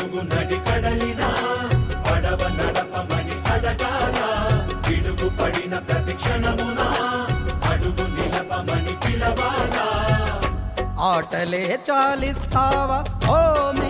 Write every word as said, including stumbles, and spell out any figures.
పిడుగు నడి కడలినా పడవ నడపమని అడగాల పిడుగు పడిన ప్రతి క్షణమునా అడుగు నిలపమని పిలవాలా ఆటలే చాలిస్తావా ఓ